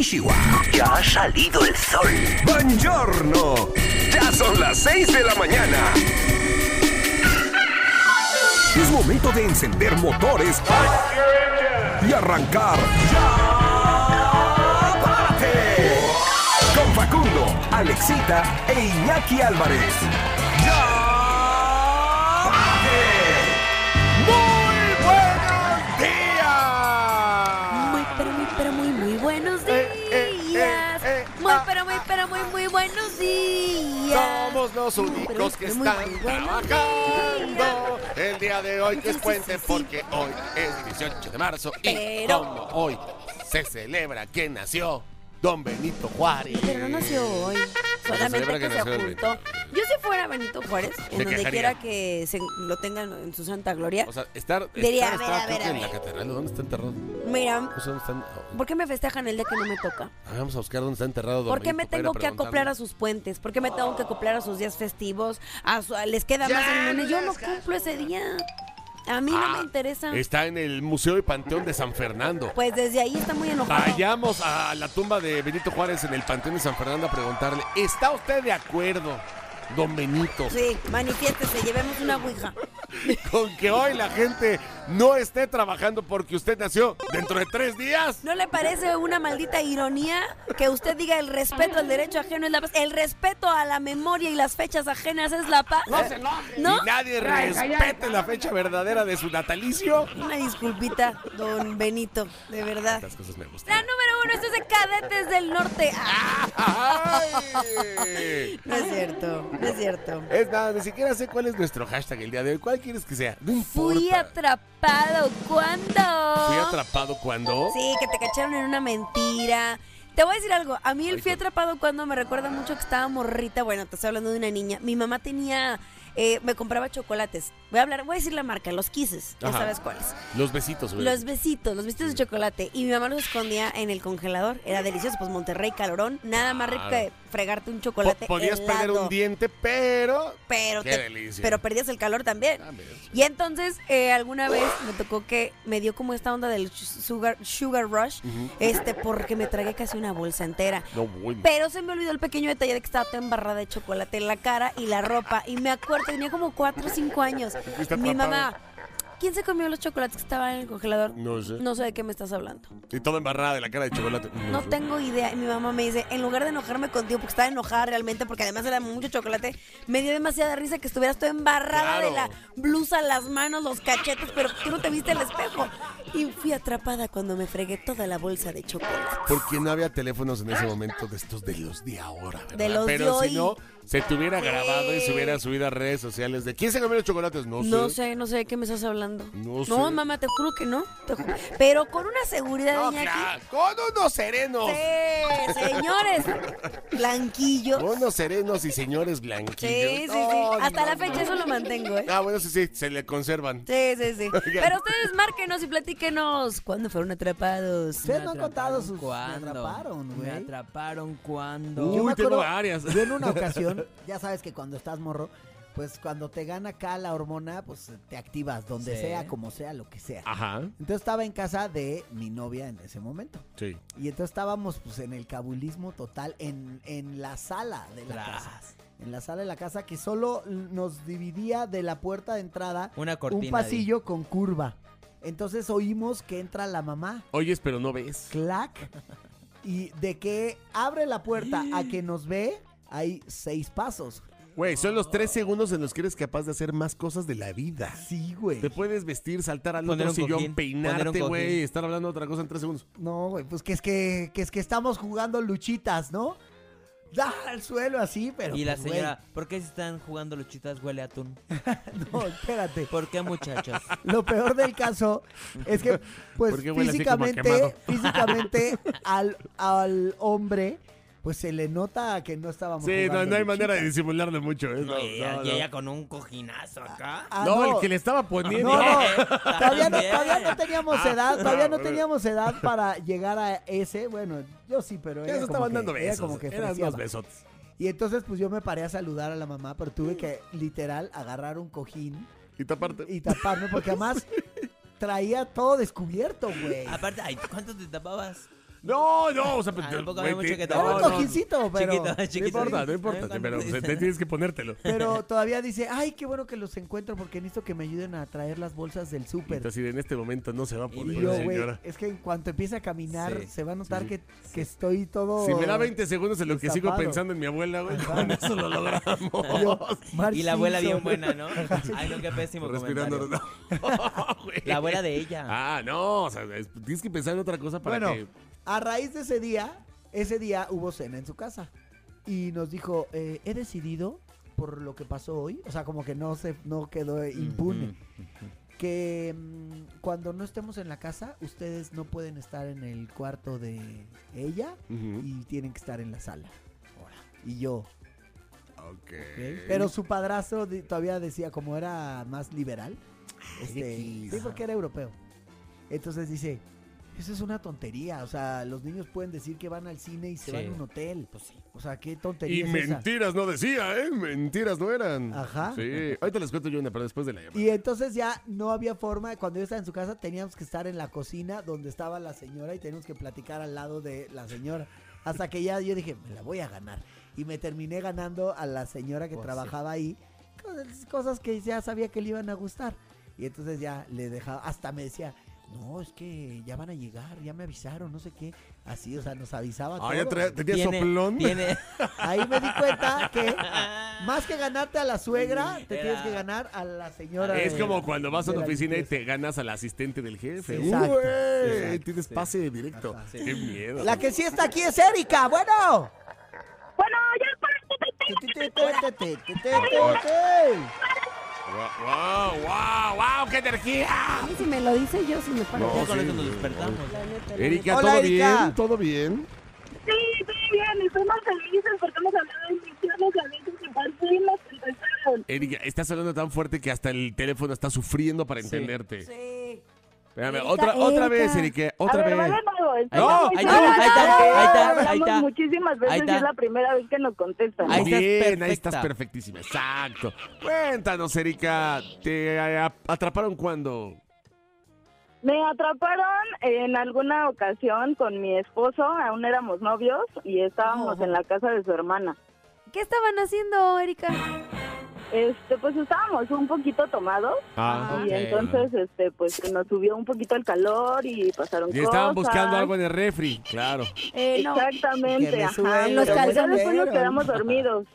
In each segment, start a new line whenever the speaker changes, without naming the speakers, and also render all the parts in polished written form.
Konnichiwa. Ya ha salido el sol. Buongiorno. Ya son las 6 de la mañana. Es momento de encender motores y arrancar. ¡Ya! ¡Párate! Con Facundo, Alexita e Iñaki Álvarez. ¡Ya! ¡Párate! ¡Muy buenos días!
Muy buenos días. Muy buenos días.
Somos los únicos que están trabajando el día de hoy, que es puente, porque hoy es 18 de marzo y como hoy se celebra que nació Don Benito Juárez.
Pero no nació hoy, solamente que se apuntó. Yo si fuera Benito Juárez, en donde quiera que lo tengan en su santa gloria,
O sea,
diría,
a ver. En la catedral, ¿dónde está enterrado?
mira,
O sea, ¿dónde están?
¿por qué me festejan el día que no me toca?
Vamos a buscar dónde está enterrado Don
¿Por qué
Benito
me
para ir
tengo que
preguntarle.
acoplar a sus puentes? ¿Por qué me tengo que acoplar a sus días festivos? Les queda más el lunes. Yo no cumplo ese día. A mí no me interesa.
Está en el Museo y Panteón de San Fernando.
Pues desde ahí está muy enojado.
Vayamos a la tumba de Benito Juárez en el Panteón de San Fernando a preguntarle, ¿está usted de acuerdo, Don Benito,
Sí, manifiéstese, llevemos una ouija.
con que hoy la gente no esté trabajando porque usted nació dentro de 3 días?
¿No le parece una maldita ironía que usted diga el respeto al derecho ajeno es la paz? El respeto a la memoria y las fechas ajenas es la paz. ¿No?
Y nadie respete la fecha verdadera de su natalicio.
Una disculpita, don Benito, de verdad.
Estas cosas me gustan.
La número 1, esto es de Cadetes del Norte.
¡Ay!
No es cierto, no es cierto.
Es nada, ni siquiera sé cuál es nuestro hashtag el día de hoy. ¿Cuál quieres que sea? No importa.
Fui atrapado. ¿Cuándo?
¿Fui atrapado cuando?
Sí, que te cacharon en una mentira. Te voy a decir algo. A mí el fui atrapado cuando me recuerda mucho que estaba morrita. Bueno, te estoy hablando de una niña. Mi mamá tenía... me compraba chocolates. Voy a decir la marca, los Kisses. Ya
Ajá.
sabes cuáles.
Los besitos, güey.
Los besitos de chocolate. Y mi mamá los escondía en el congelador. Era delicioso. Pues Monterrey, calorón. Nada más rico que fregarte un chocolate
Podías
helado.
perder un diente, pero...
Pero,
Qué delicia.
pero perdías el calor también. Y entonces, alguna vez me tocó que me dio como esta onda del sugar rush, porque me tragué casi una bolsa entera.
No, bueno.
Pero se me olvidó el pequeño detalle de que estaba toda embarrada de chocolate en la cara y la ropa. Y me acuerdo, tenía como 4 o 5 años.
Fuiste
Mi
atrapado.
mamá, ¿quién se comió los chocolates que estaban en el congelador?
No sé.
No sé de qué me estás hablando.
Y todo embarrada de la cara de chocolate.
No
sé.
tengo idea. Y mi mamá me dice, en lugar de enojarme contigo, porque estaba enojada realmente, porque además era mucho chocolate, me dio demasiada risa que estuvieras toda embarrada
Claro.
de la blusa, las manos, los cachetes, pero tú no te viste el espejo. Y fui atrapada cuando me fregué toda la bolsa de chocolate.
Porque no había teléfonos en ese momento de estos de los de ahora, ¿verdad?
De los
Pero
de
si
hoy.
no, se te hubiera
Sí.
grabado y se hubiera subido a redes sociales de ¿quién se comió los chocolates? No sé.
No sé de qué me estás hablando.
No sé.
No, mamá, te juro que no. Pero con una seguridad,
No,
Iñaki.
claro, con unos serenos.
Sí, señores. Blanquillo.
Unos serenos y señores blanquillos.
Sí.
No,
Hasta
no,
la fecha eso lo mantengo, ¿eh?
Ah, bueno, sí, se le conservan.
Sí. Pero ustedes márquenos y platíquenos cuándo fueron atrapados.
Ustedes no han contado sus...
¿Cuándo?
Me atraparon,
Me
güey.
atraparon cuando.
Yo me
tengo
acuerdo-
varias.
Yo en una ocasión, ya sabes que cuando estás morro, pues cuando te gana acá la hormona, pues te activas donde
Sí.
sea, como sea, lo que sea.
Ajá.
Entonces estaba en casa de mi novia en ese momento.
Sí.
Y entonces estábamos pues en el cabulismo total en la sala de la
Tras.
casa. En la sala de la casa que solo nos dividía de la puerta de entrada
Una cortina.
un pasillo con curva. Entonces oímos que entra la mamá.
Oyes, pero no ves.
Clac. Y de que abre la puerta a que nos ve, hay 6 pasos.
Güey, son los 3 segundos en los que eres capaz de hacer más cosas de la vida.
Sí, güey.
Te puedes vestir, saltar al
Poner
otro
un
sillón,
cojín, poner
peinarte,
un
güey,
cojín.
estar hablando de otra cosa en 3 segundos.
No, güey, pues que es que estamos jugando luchitas, ¿no? Da al suelo así, pero
Y la
pues,
señora, ¿por qué si están jugando luchitas huele a atún?
güey, no, espérate.
¿Por qué, muchachos?
Lo peor del caso es que, pues,
¿Por qué huele así como a quemado?
físicamente al hombre, pues se le nota que no estábamos
Sí,
jugando
no hay manera de
luchitas.
disimularlo mucho. ¿eh? No,
y
no, no.
ella con un cojinazo acá.
Ah,
No, el que le estaba poniendo.
No, todavía
También.
no teníamos
Ah,
edad, todavía no
no,
teníamos edad para llegar a ese. Bueno, yo sí, pero
Ya
ella
se
como
estaban
que-
dando
ella
besos.
como que
Eran
freseaba.
unos besotes.
Y entonces pues yo me paré a saludar a la mamá, pero tuve que literal agarrar un cojín
Y taparte.
y taparme porque además traía todo descubierto, güey.
Aparte, ay, ¿cuánto te tapabas?
No, o sea,
tampoco había mucho que
Era
tomar.
un cojincito, pero...
Chiquito.
No importa, pero tienes que ponértelo.
Pero todavía dice, ay, qué bueno que los encuentro porque necesito que me ayuden a traer las bolsas del súper.
Entonces, en este momento no se va a
Y
poder,
yo, güey,
señora.
es que en cuanto empiece a caminar,
Sí.
se va a notar
Sí.
que estoy todo...
Si me da 20 segundos en lo que sigo
destapado.
pensando en mi abuela, güey,
Ajá.
con eso lo logramos.
Yo, Marge
Y la abuela bien
Simpson.
buena, ¿no? Ay, no, qué pésimo
Respirando.
comentario.
No, güey.
La abuela de ella.
Ah, no, o sea, tienes que pensar en otra cosa para
Bueno,
que...
a raíz de ese día hubo cena en su casa. Y nos dijo, he decidido, por lo que pasó hoy, o sea, como que no quedó impune, que cuando no estemos en la casa, ustedes no pueden estar en el cuarto de ella
Ujú.
y tienen que estar en la sala. Y yo,
Ok.
pero su padrastro todavía decía, como era más liberal, sí, porque era europeo. Entonces dice, eso es una tontería, o sea, los niños pueden decir que van al cine y se van a un hotel.
Pues sí.
O sea, qué
Y
tontería es esa.
mentiras no decía, ¿eh? Mentiras no eran.
Ajá.
Sí. Ahorita les cuento yo una, pero después de la llamada.
Y entonces ya no había forma, cuando yo estaba en su casa teníamos que estar en la cocina donde estaba la señora y teníamos que platicar al lado de la señora. Hasta que ya yo dije, me la voy a ganar. Y me terminé ganando a la señora que
Pues
trabajaba ahí, cosas que ya sabía que le iban a gustar. Y entonces ya le dejaba, hasta me decía, no, es que ya van a llegar, ya me avisaron, no sé qué. Así, o sea, nos avisaba todo.
Ya tenía soplón.
Tiene...
Ahí me di cuenta que más que ganarte a la suegra, te
Era-
tienes que ganar a la señora.
Es
de-
como cuando vas a
de
una
la
oficina y
limpieza.
te ganas al asistente del jefe.
Sí, exacto,
Güey,
exacto,
tienes
sí.
pase directo.
Ajá.
Qué miedo.
La que sí está aquí es Erika, bueno.
Bueno, ya
¡Wow! ¡Qué energía!
A mí si me lo dice yo, sí me paro.
No,
Ya con
sí,
eso nos
sí.
despertamos.
La neta, la
Erika,
Hola,
¿todo
Erika.
bien? ¿Todo bien?
sí, bien, y estamos felices porque hemos hablado de misiones a veces que por fin nos contestaron.
Erika, estás hablando tan fuerte que hasta el teléfono está sufriendo para
Sí.
entenderte.
neta. Sí.
Espérame,
Erika,
otra vez,
Erika.
Erika.
A
Otra
ver,
vez.
va de nuevo.
Ahí
No,
está, ahí está.
Hablamos muchísimas veces
Ahí
y
está.
es la primera vez que nos contestan.
Ahí estás
Bien, ahí
perfecta.
estás perfectísima. Exacto. Cuéntanos, Erika, ¿te atraparon cuándo?
Me atraparon en alguna ocasión con mi esposo, aún éramos novios y estábamos en la casa de su hermana.
¿Qué estaban haciendo, Erika?
Pues estábamos un poquito tomados y
ok.
entonces pues se nos subió un poquito el calor y pasaron
Y
cosas.
estaban buscando algo en el refri, claro.
No.
Exactamente,
Que me
ajá.
suben
los
pero ya después
calzones.
nos quedamos dormidos.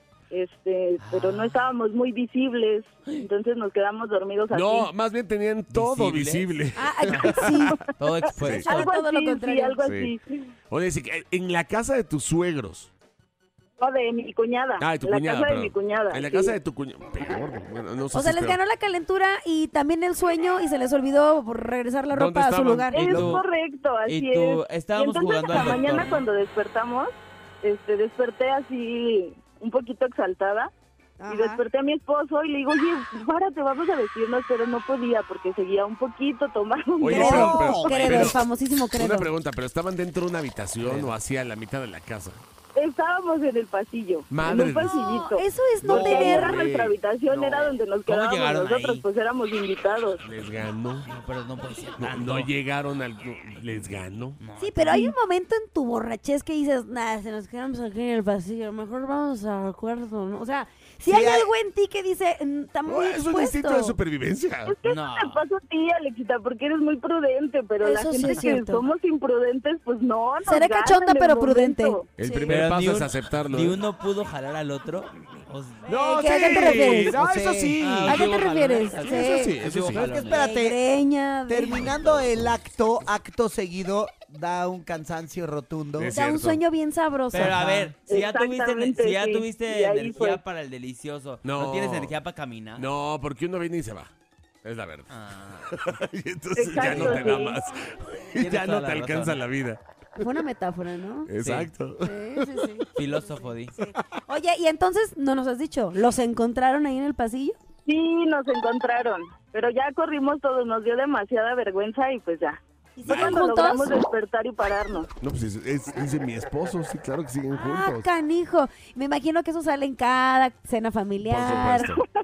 Pero no estábamos muy visibles, entonces nos quedamos dormidos aquí.
No, más bien tenían todo
¿Visibles?
visible.
Sí.
Todo expuesto.
Sí.
algo
todo lo
así,
contrario.
sí, algo
Sí.
así.
Oye, sí, en la casa de tus suegros.
No, de mi cuñada.
Ah, de tu
la
cuñada.
casa de
perdón.
mi cuñada.
En la
sí.
casa de tu cuñada. Peor. Bueno, no sé
O sea,
si
les
peor.
ganó la calentura y también el sueño y se les olvidó regresar la
¿Dónde
ropa a su
estaban?
lugar.
¿Y
Es
tú?
correcto, así
Y tú,
es.
estábamos
y entonces
jugando
en la
al doctor,
mañana
¿no?
cuando despertamos, desperté así un poquito exaltada.
Ajá.
Y desperté a mi esposo y le digo, oye, párate, vamos a vestirnos, pero no podía porque seguía un poquito tomado.
Oye,
Credo,
pero-
Credo, el famosísimo Credo.
Una pregunta, ¿pero estaban dentro de una habitación o hacia la mitad de la casa?
Estábamos en el pasillo,
Madre
en un
de-
pasillito.
No, eso es no
No,
Porque
tener...
era nuestra habitación,
No.
era donde nos
¿Cómo
quedábamos
llegaron
nosotros,
ahí?
pues éramos invitados.
Les ganó.
No, pero no puede ser
No,
tanto.
no llegaron al... Les ganó.
No,
Sí, pero hay un momento en tu borrachez que dices, nada, se nos quedamos aquí en el pasillo, mejor vamos al cuarto, ¿no? O sea, si hay
hay-
algo en ti que dice, está
No,
muy
es un
expuesto.
instinto de supervivencia.
No.
Te paso a ti, Alexita, porque eres muy prudente, pero la
Eso sí
gente
es
que
cierto.
somos imprudentes, pues no, nos
Seré
ganan
cachonda,
en el
pero
momento.
prudente.
El
Sí.
primer
Pero
paso
ni
es
un-
aceptarlo.
Ni
¿eh?
uno pudo jalar al otro. O sea,
No,
¿A qué te refieres?
No, eso sí.
Ah,
¿A qué te
hubo
refieres?
jalones.
Sí.
Eso sí, eso
Sí hubo
sí.
Pero es que
jalones.
espérate,
Greña, de-
terminando el acto seguido, da un cansancio rotundo.
Es
da un
cierto.
sueño bien sabroso.
Pero a ver, si ya tuviste,
Exactamente,
si ya
sí.
tuviste
Y ahí
energía
fue.
para el delicioso,
No.
¿no tienes energía para caminar?
No, porque uno viene y se va. Es la verdad.
Ah,
Y entonces ya no te
Exacto,
da
sí.
más.
Tienes
Ya no
toda
te
la
alcanza
razón.
la vida.
Fue una metáfora, ¿no?
Exacto.
Sí, sí, sí.
filósofo, di.
Oye, y entonces, no nos has dicho, ¿los encontraron ahí en el pasillo?
Sí, nos encontraron, pero ya corrimos todos, nos dio demasiada vergüenza y pues ya.
¿Y
Fue
siguen
cuando logramos
juntos?
despertar y pararnos.
No, pues dice mi esposo, sí, claro que siguen
Ah,
juntos.
canijo. Me imagino que eso sale en cada cena
Por
familiar.
supuesto.
Pues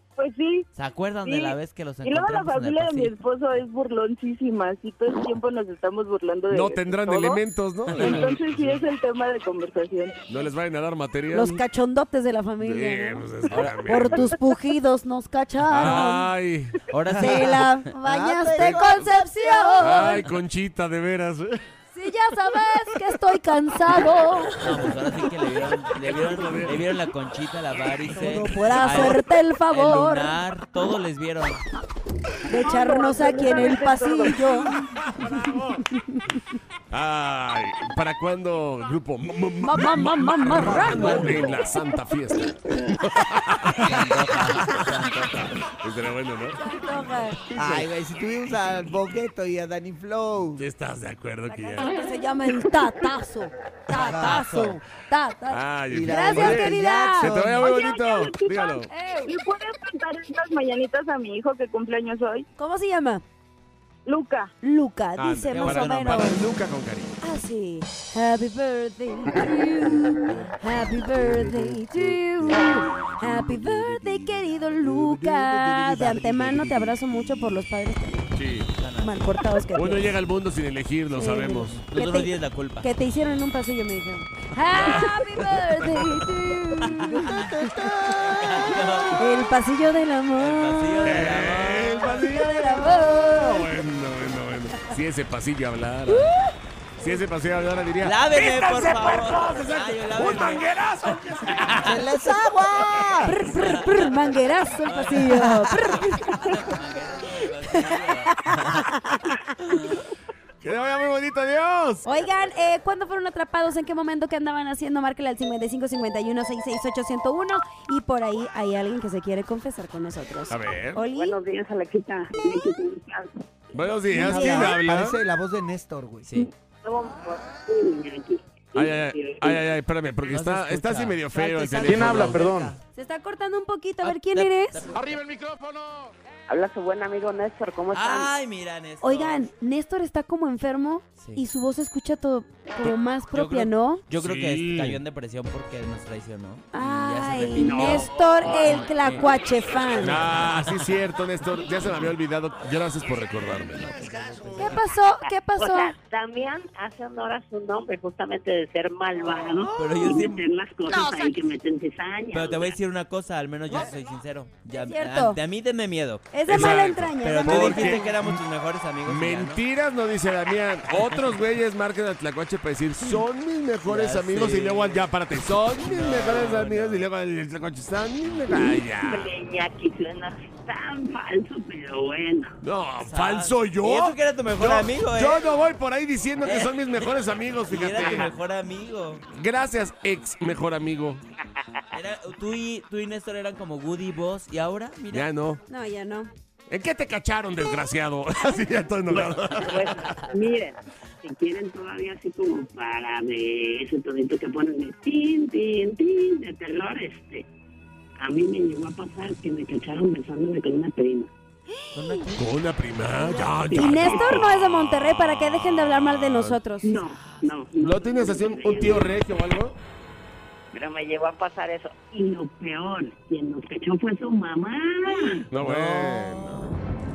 sí.
¿Se acuerdan de
Sí.
la vez que los
Y luego la
encontramos en el
familia de mi
pasillo?
esposo es burloncísima, así todo el tiempo nos estamos burlando de
No tendrán
todo.
elementos, ¿no?
Entonces sí es el tema de conversación.
No les vayan a dar material.
Los cachondotes de la
Sí,
familia, ¿no?
pues es que también.
Por tus pujidos nos cacharon.
Ay,
Ahora sí.
Se la bañaste,
pero-
Concepción.
ay, Conchita, de veras.
Si ya sabes que estoy cansado.
No, pues ahora sí que le vieron la conchita, la varice.
Solo por hacerte el favor
El lunar, todo les vieron.
de echarnos aquí en el pasillo.
Ay, ¿para cuándo el grupo
Marrano.
en la Santa Fiesta? Estaría bueno, ¿no?
Ay, güey, si tuvimos a Bogueto y a Danny Flow.
¿Sí ¿Estás de acuerdo que ya?
Que se llama el tatazo. Tatazo. Tatazo.
Ay,
Y la
Gracias,
oye,
querida.
que te vaya muy
Oye,
bonito.
oye, chicos,
Dígalo.
¿le puedes cantar estas mañanitas a mi hijo que cumpleaños hoy?
¿Cómo se llama?
Luca.
Luca, dice
Ándale,
más o
para-
menos.
Para Luca con cariño.
Así. Happy birthday to you. Happy birthday to you. Happy birthday, querido Luca. De antemano te abrazo mucho por los padres
Sí.
mal portados que
Uno
tienes.
llega al mundo sin elegir, lo
Sí.
sabemos.
Que
Los
te-
dos días la culpa.
Que te hicieron en un pasillo, me dijeron. Happy birthday to you. El pasillo del amor.
El pasillo del
El pasillo
del amor.
Bueno. Si ese pasillo hablara. Si ese pasillo hablara, diría.
¡Láveme, por
"Vístanse,
favor!
puercos!
Ay, yo
¡Un
láveme.
manguerazo!
¡Se les agua!
Prr, prr, prr, manguerazo el pasillo. Prr,
Que te vaya muy bonito, adiós.
Oigan, ¿cuándo fueron atrapados? ¿En qué momento? ¿Qué andaban haciendo? Márquenle al 5551-668-101 y por ahí hay alguien que se quiere confesar con nosotros.
A ver.
Oli,
Buenos días, Alexita.
Buenos días,
Buenos
¿quién
días.
habla?
Parece la voz de Néstor, güey.
Sí.
Ay, espérame, porque
No se
está
escucha.
así medio feo el
Salte,
teléfono.
salte, perdón?
se está cortando un poquito. A ver, ¿quién eres?
¡Arriba el micrófono!
Habla su buen amigo Néstor, ¿cómo están?
Ay, mira, Néstor.
Oigan, Néstor está como enfermo
Sí.
y su voz se escucha todo como más propia,
creo-
¿no?
Yo creo que
Sí.
cayó en depresión porque nos traicionó. Y ya se
Ay,
repitió.
Néstor el Tlacuache fan.
Ah, sí es cierto, Néstor. Ya se me había olvidado. Gracias por recordarme.
¿Qué pasó? ¿Qué
O
pasó?
sea, Damián hace honor a su nombre justamente de ser malvado.
Pero yo
y
siempre-
meter las cosas ahí que meten cizaña.
Pero te voy a decir una cosa, al menos yo soy sincero. Ya,
Es cierto.
a mí denme miedo.
Es de
Exacto.
mala entraña. es
Pero
de
tú
mala
dijiste
entraña.
que éramos tus mejores amigos. y ya, ¿no?
Mentiras no dice Damián. Otros güeyes marcan a Tlacuache para decir son mis mejores
Ya
amigos
sé.
y luego ya párate. Son mis
No,
mejores amigos
no.
y luego el Tlacuache son mis mejores. Ay, ya.
Iñaki suena tan falso, pero bueno.
No, falso yo.
Y eso que era tu mejor amigo,
Yo no voy por ahí diciendo que son mis mejores amigos,
Y era tu
fíjate.
mejor amigo.
Gracias, ex mejor amigo.
Tú y Néstor eran como Woody Boss y ahora, mira.
Ya no.
No, ya no.
¿En qué te cacharon, desgraciado? Así ya estoy enojado.
Pues miren, si quieren todavía así como para de ese tonito que ponen de tin, tin, tin, de terror, a mí me llegó a pasar que me cacharon besándome con una prima.
Con una prima. Ya,
Y
ya.
Néstor no es de Monterrey para que dejen de hablar mal de nosotros.
No.
¿No tienes así un tío regio o algo?
Pero me llegó a pasar eso. Y lo peor, quien nos cachó fue su mamá.
No, bueno.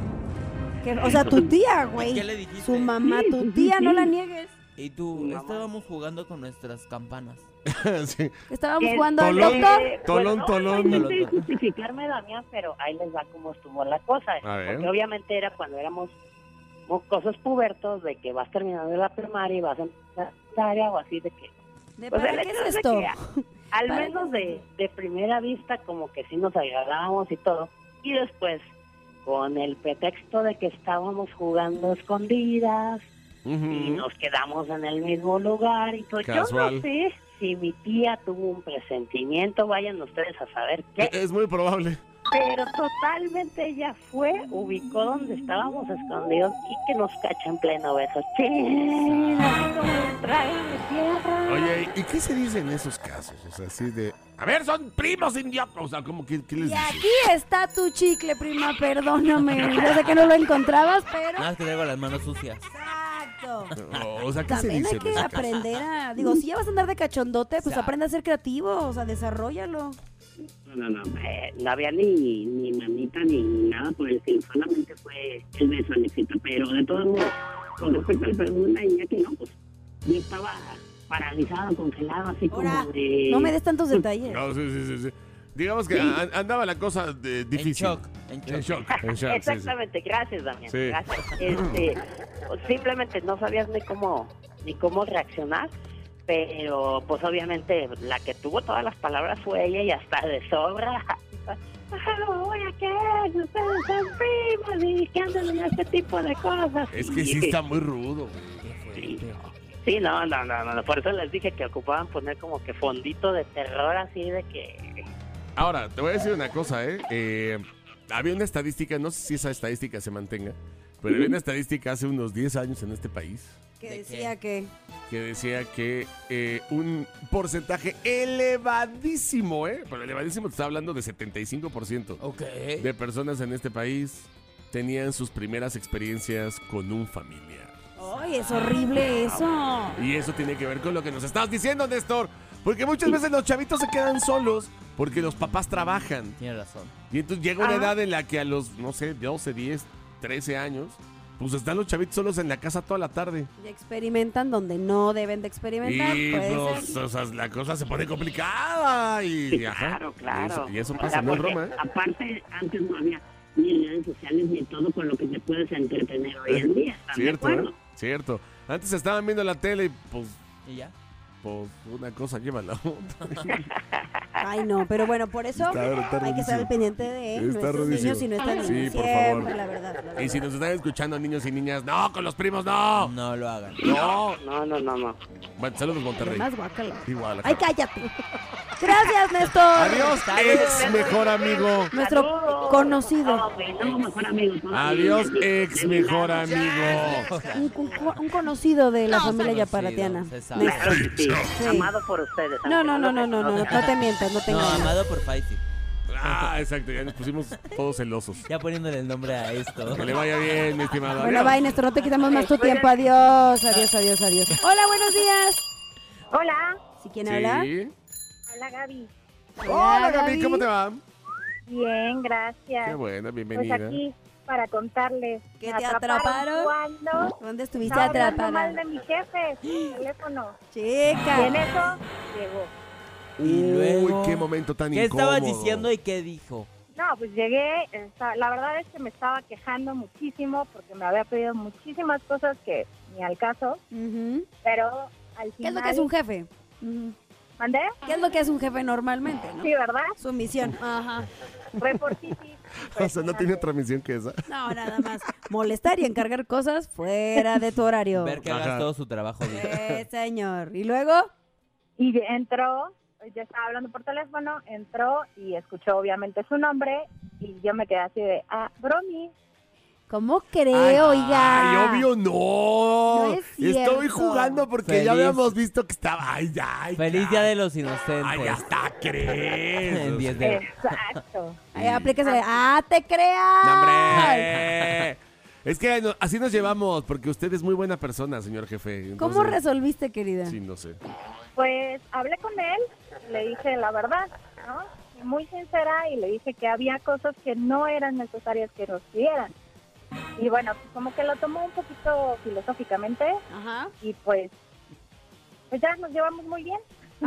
O sea, tu tía,
¿Y
güey.
qué le dijiste?
Su mamá, tu tía, no la niegues.
Y tú, estábamos jugando con nuestras campanas.
Sí.
Estábamos
¿Qué?
jugando al
Tolón.
doctor.
Tolón,
no,
tolón.
No intenté justificarme, Damián, pero ahí les va cómo estuvo la cosa.
A ver.
Porque obviamente era cuando éramos mocosos pubertos, de que vas terminando la primaria y vas a empezar la secundaria o así de que...
¿De
Pues,
para
el
qué
hecho
es
es de
esto?
que al
¿Para
menos
qué
de primera vista como que sí nos agradábamos y todo. Y después, con el pretexto de que estábamos jugando escondidas y
Ujú.
nos quedamos en el mismo lugar y todo. Yo
Casual.
no sé si mi tía tuvo un presentimiento, vayan ustedes a saber qué,
Es muy probable.
pero totalmente ella fue, ubicó donde estábamos escondidos y que nos cacha en pleno beso. ¡China! ¿Cómo me traen de tierra?
Oye, ¿y qué se dice en esos casos? O sea, así de... A ver, son primos idiotas. O sea, ¿cómo que qué les
Y
dices?
aquí está tu chicle, prima, perdóname. Yo sé que no lo encontrabas, pero...
Nada más que traigo las manos sucias.
Exacto.
O sea, ¿qué se
También
dice
hay
en
que
ese caso?
aprender a... Digo, si ya vas a andar de cachondote, pues
Ya.
aprende a ser creativo, o sea, desarróllalo.
No había ni mamita ni nada por el estilo, solamente fue el beso, Alexita, pero de todos modos, con respecto al perdón de la niña que no, pues yo estaba paralizado, congelado, así
Ahora,
como de...
no me des tantos detalles.
No, sí. Digamos que andaba la cosa difícil. En shock.
Exactamente, gracias, Damián.
Sí.
Gracias. Simplemente no sabías ni cómo reaccionar, pero pues obviamente la que tuvo todas las palabras fue ella y hasta de sobra. Voy a quedar, ustedes son primos y que andan en este tipo de cosas.
Es que sí está muy rudo.
Sí, no, por eso les dije que ocupaban poner como que fondito de terror así de que...
Ahora, te voy a decir una cosa, había una estadística, no sé si esa estadística se mantenga, pero había una estadística hace unos 10 años en este país
Que decía que...
que decía que un porcentaje elevadísimo, pero elevadísimo, te está hablando de 75%
Ok.
de personas en este país tenían sus primeras experiencias con un familiar.
¡Ay, es horrible eso!
Y eso tiene que ver con lo que nos estás diciendo, Néstor, porque muchas veces los chavitos se quedan solos porque los papás trabajan.
Tienes razón.
Y entonces llega una edad en la que a los, no sé, 12, 10, 13 años, pues están los chavitos solos en la casa toda la tarde.
Y experimentan donde no deben de experimentar.
Y
puede
pues,
ser.
o sea, la cosa se pone complicada. Y,
Sí,
ajá,
claro.
Y eso
O
pasa,
sea,
no es
porque
broma,
aparte, antes no había ni redes sociales ni todo con lo que te puedes entretener hoy en día. ¿Estás de
Cierto,
acuerdo?
Cierto. Antes estaban viendo la tele y pues
¿Y ya?
una cosa lleva a la otra.
Ay, no, pero bueno, por eso
Está
hay que estar
rudísimo.
al pendiente de
Está
nuestros
rudísimo.
niños y nuestras
Sí,
niñas.
por
Siempre,
favor.
la verdad.
Y si nos están escuchando niños y niñas, no, con los primos, no.
No lo hagan.
No.
No.
Bueno, saludos, Monterrey.
Más guácala.
Igual.
Ay, cállate. Gracias, Néstor.
Adiós, ex mejor amigo.
Nuestro
Saludos.
conocido.
No, güey, no, mejor amigo. todavía.
Adiós, ex mejor amigo.
Un conocido de la familia
conocido,
yaparatiana.
se sabe.
Claro que sí.
Sí.
Amado por ustedes.
No
aunque
te mientas, no te
No,
engañes.
amado por Faisy.
Ah, exacto, ya nos pusimos todos celosos.
Ya poniéndole el nombre a esto.
Que le vaya bien, mi estimado.
Bueno,
Adiós.
bye, Néstor, no te quitamos más tu tiempo. Adiós. Hola, buenos días.
Hola,
¿Sí quién habla?
Sí.
hola Gaby.
Hola, Gaby, ¿cómo te va?
Bien, gracias.
Qué bueno,
Pues
bienvenida.
aquí para contarles.
¿Que
me
te atraparon?
Cuando
¿Dónde estuviste
estaba hablando mal
atrapada?
de mi jefe, el teléfono. Y
Chica.
en eso llegó.
Y luego,
Uy, qué momento tan
¿qué
incómodo.
estabas diciendo y qué dijo?
No, pues llegué, la verdad es que me estaba quejando muchísimo porque me había pedido muchísimas cosas que ni al caso,
Ujú.
pero al final...
¿Qué es lo que es un jefe? Ujú.
¿Mandé?
¿Qué es lo que es un jefe normalmente, no?
Sí, ¿verdad?
Su misión. Ajá.
Reportitis.
O sea, no tiene otra misión que esa.
No, nada más. Molestar y encargar cosas fuera de tu horario.
Ver que
Ajá.
hagas todo su trabajo bien.
Señor. ¿Y luego?
Y entró, yo estaba hablando por teléfono, entró y escuchó obviamente su nombre y yo me quedé así de, bromi.
¿Cómo cree, oiga?
Ay, obvio no.
No es cierto.
Estoy jugando porque ya
Feliz.
habíamos visto que estaba. Ay,
Feliz Día de los Inocentes.
Ay, hasta crees.
En 10 de...
Exacto.
Ay, aplíquesele. ¡Ah, te creas!
No, hombre. Es que así nos llevamos, porque usted es muy buena persona, señor jefe.
¿Cómo
Entonces,
resolviste, querida?
Sí, no sé.
Pues hablé con él, le dije la verdad, ¿no? Y muy sincera y le dije que había cosas que no eran necesarias que nos pidieran. Y bueno, pues como que lo tomó un poquito filosóficamente
Ajá.
y pues ya nos llevamos muy bien.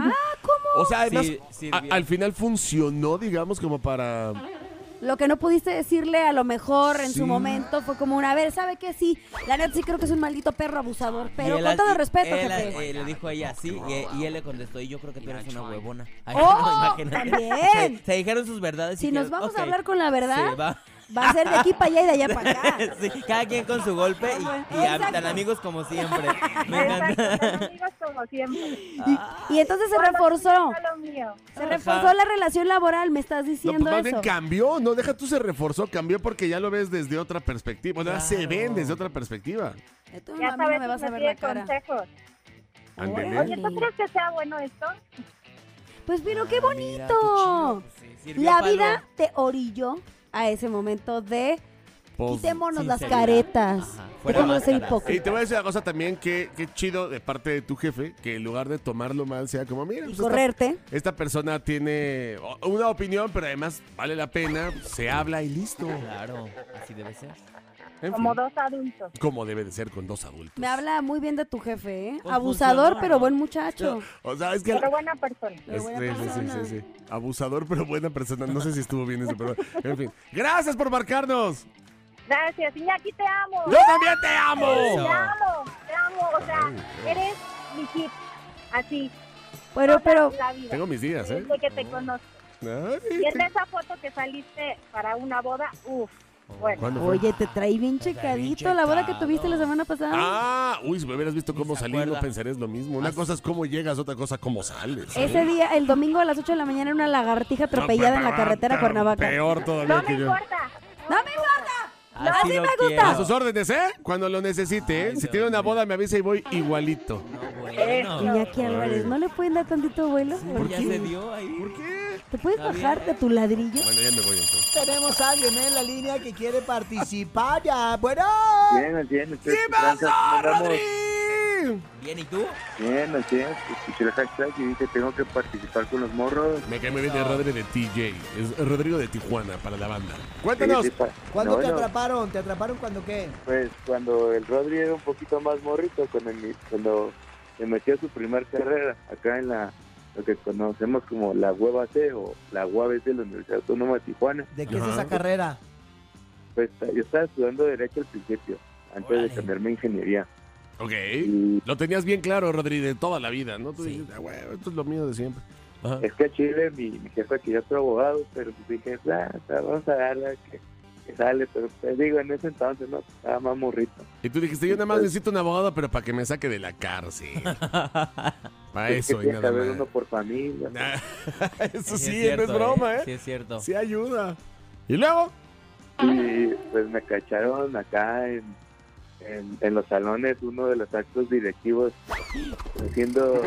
O sea, además,
Sí, sirvió.
al final funcionó, digamos, como para...
Lo que no pudiste decirle a lo mejor en
Sí.
su momento fue como a ver, ¿sabe qué? Sí, la neta sí creo que es un maldito perro abusador, pero
Y él
con todo
así-
respeto,
él,
jefe.
le dijo a ella sí, y él le contestó, y yo creo que tú eres una huevona. Ay,
¡Oh!
imagínate.
¡También!
Se dijeron sus verdades. y
Si nos
dijeron,
vamos
ok,
a hablar con la verdad,
sí, va.
va a ser de aquí para allá y de allá para acá.
Sí, cada quien con su golpe y
Exacto.
tan amigos como siempre. Me encanta.
Exacto, amigos como siempre.
Y entonces se
Todo lo
reforzó.
tuyo, todo lo mío.
Se reforzó la relación laboral, me estás
No,
diciendo
pues más bien
eso.
cambió, no, deja tú se reforzó, cambió porque ya lo ves desde otra perspectiva. Bueno, ahora se
Claro.
ven desde otra perspectiva.
Tú
Ya
a mí no
sabes,
me vas a
me
ver la
pide
cara.
consejos.
Ándele.
Oye, ¿tú crees que sea bueno esto?
Pues pero qué
Mira,
bonito.
qué chido, pues sí, sirvió
La
para
vida
algo.
te orilló a ese momento de Quitémonos las
Sinceridad.
caretas.
Ajá, fuera
Dejemos de ser
máscaras.
hipócritas.
Y te voy a decir una cosa también, que chido de parte de tu jefe, que en lugar de tomarlo mal sea como, mira,
Y
pues
correrte.
esta persona tiene una opinión, pero además vale la pena, se habla y listo.
Claro, así debe ser.
En
Como
fin,
dos adultos.
como debe de ser con dos adultos.
Me habla muy bien de tu jefe, ¿eh?
Pues
Abusador,
funcionó,
pero
¿no?
buen muchacho.
O sea, es que...
Pero buena persona.
Pero buena persona.
Sí. Abusador, pero buena persona. No sé si estuvo bien eso, pero en fin. Gracias por marcarnos.
Gracias, Iñaki, te amo.
Yo también te amo.
Eso.
Te amo. O sea, eres mi hit. Así.
Pero,
toda la vida.
Tengo mis días, ¿eh?
Desde que te conozco. Y en esa foto que saliste para una boda, bueno.
¿Cuándo fue?
oye, te traí bien checadito la boda que tuviste la semana pasada.
Ah, uy, si me hubieras visto cómo
se
salí, no
acuerda.
pensarías lo mismo. Una cosa es cómo llegas, otra cosa cómo sales. ¿eh?
Ese día, el domingo a las 8 de la mañana, era una lagartija atropellada en la carretera a Cuernavaca.
Peor todavía
No me
que yo.
importa.
¡No me importa!
Así
sí
lo
me gusta.
quiero.
A sus órdenes, ¿eh? Cuando lo necesite, ¿eh?
Ay,
Si
Dios
tiene una
mío.
boda, me avisa y voy igualito.
No, bueno.
Iñaki Álvarez, ¿no le pueden dar tantito vuelo?
¿Por qué se dio ahí?
¿Por qué?
¿Te puedes
Está
bajar
bien.
de tu ladrillo?
Bueno, ya me voy entonces.
Tenemos a alguien en la línea que quiere participar ya. Bueno.
Bien.
¿Qué pasó, Rodri?
Bien, ¿y tú?
Bien, escuché el hashtag y dije, tengo que participar con los morros.
Me cae muy bien de Rodri de TJ. Es Rodrigo de Tijuana para la banda. Cuéntanos.
¿Cuándo te
Bueno,
atraparon? ¿Te atraparon cuando qué?
Pues cuando el Rodri era un poquito más morrito, cuando se metió a su primer carrera, acá en lo que conocemos como la UABC o la UABC de la Universidad Autónoma de Tijuana.
¿De qué es
Ajá.
esa carrera?
Pues yo estaba estudiando Derecho al principio, antes
Órale.
de cambiarme a Ingeniería.
Ok.
Y
Lo tenías bien claro, Rodri, de toda la vida, ¿no? Tú
Sí.
dijiste, "Ah, güey, esto es lo mío de siempre." Ajá.
es que a Chile mi jefe quería otro abogado, pero pues dije, vamos a darle que sale. Pero te digo, en ese entonces no, estaba más morrito.
Y tú dijiste, yo nada más necesito un abogado, pero para que me saque de la cárcel. Para
Es que
eso y
tiene que
nada
haber
más.
uno por familia.
Eso sí,
es cierto,
no es broma, ¿eh?
Sí, es cierto.
Sí ayuda. ¿Y luego?
Y pues me cacharon acá en los salones, uno de los actos directivos, haciendo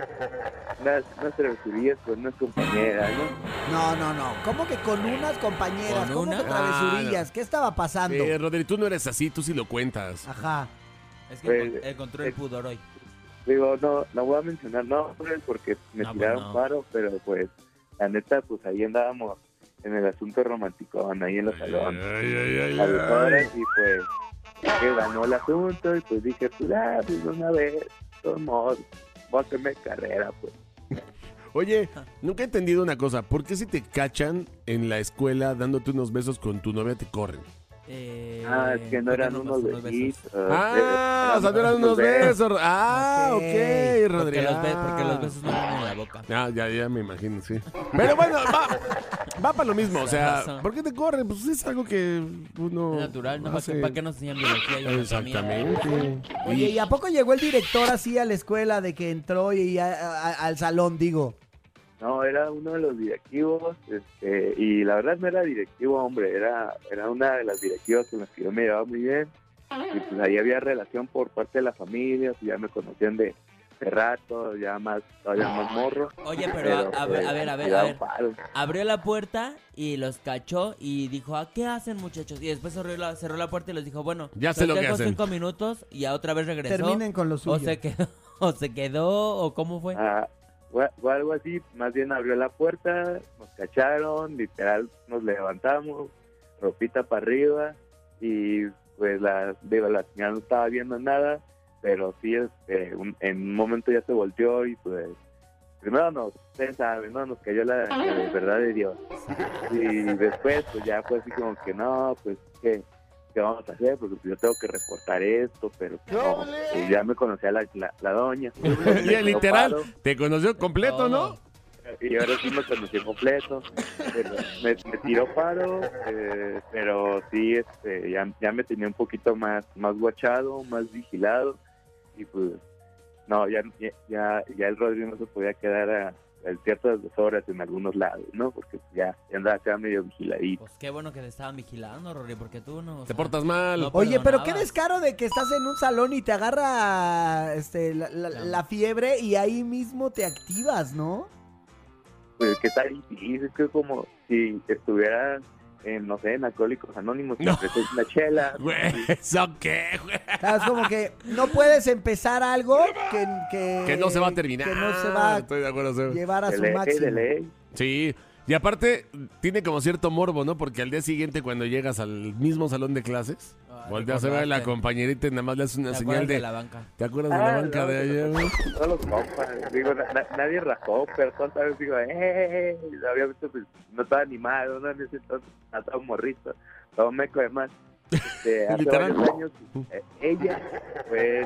unas travesurías con unas compañeras, ¿no?
No. ¿Cómo que con unas compañeras?
¿Con
¿Cómo
una?
que travesurillas? ¿Qué estaba pasando?
Rodri, tú no eres así, tú sí lo cuentas.
Ajá.
Es que
Pues,
encontró el pudor hoy.
Digo, no voy a mencionar nombres porque me
No, pues
tiraron
no.
paro, pero pues la neta, pues ahí andábamos en el asunto romántico, ahí en los salones. A las horas, y pues que ganó el asunto y pues dije, pues una vez, de todos modos, voy a hacerme carrera, pues.
Oye, nunca he entendido una cosa. ¿Por qué si te cachan en la escuela dándote unos besos con tu novia te corren?
Es que no eran unos besitos.
Ah, o sea, no eran unos besos. Ah,
Ok.
ok, Rodri.
Porque los besos no eran en la boca.
Ah, ya me imagino, sí. Pero bueno, va para lo mismo. O sea,
razón.
¿por qué te corren? Pues es algo que uno.
Es natural, ¿no?
hace.
¿Para qué nos enseñan biología y anatomía?
Exactamente.
Oye, ¿y a poco llegó el director así a la escuela de que entró y al salón, digo?
No, era uno de los directivos, y la verdad no era directivo, hombre, era una de las directivas con las que yo me llevaba muy bien, y pues ahí había relación por parte de la familia, pues ya me conocían de rato, todavía más morro.
Oye, pero a
pues,
ver.
me daban palo.
Abrió la puerta y los cachó y dijo, ¿qué hacen, muchachos? Y después cerró la puerta y les dijo, bueno,
Ya sé
los
lo que
dejo
hacen.
5 minutos y ya otra vez regresó.
Terminen con lo suyo.
O se quedó, o cómo fue.
O algo así, más bien abrió la puerta, nos cacharon, literal nos levantamos, ropita para arriba, y pues la señora no estaba viendo nada, pero sí, en un momento ya se volteó y pues primero ustedes saben, ¿no? Nos cayó la verdad de Dios, y después pues ya fue así como que no, pues ¿qué vamos a hacer? Porque yo tengo que reportar esto, pero no, pues ya me conocía la doña.
Y el literal, te conoció completo, ¿no?
Y ahora sí me conocí completo, pero me tiró paro, pero sí, ya me tenía un poquito más guachado, más vigilado, y pues no, ya el Rodrigo no se podía quedar a ciertas horas en algunos lados, ¿no? Porque ya andaba acá medio vigiladito.
Pues qué bueno que te estaban vigilando, Rory, porque tú no... o
Te
sea,
portas mal.
no
Oye, pero qué
perdonabas.
descaro de que estás en un salón y te agarra la fiebre y ahí mismo te activas, ¿no?
Pues qué tal, y es que como si estuviera
no sé, en Alcohólicos Anónimos, que ofreces una chela.
Güey, ¿eso qué, güey?
Claro, es como que no puedes empezar algo que
no se va a terminar.
Que no se va
Estoy de acuerdo, sí.
a llevar a
De
su
ley,
máximo.
de ley.
Sí, y aparte tiene como cierto morbo, ¿no? Porque al día siguiente cuando llegas al mismo salón de clases, volteas a ver a la compañerita y nada más le haces una
¿Te
señal
acuerdas
de...
de la banca?
¿Te acuerdas de la banca de allá, güey?
Todos los compas, digo, nadie rajó, pero todas vez digo, obviamente pues no estaba animado, ¿no? En ese entonces estaba un morrito, todo meco además. Hace
Literal.
varios años, ella fue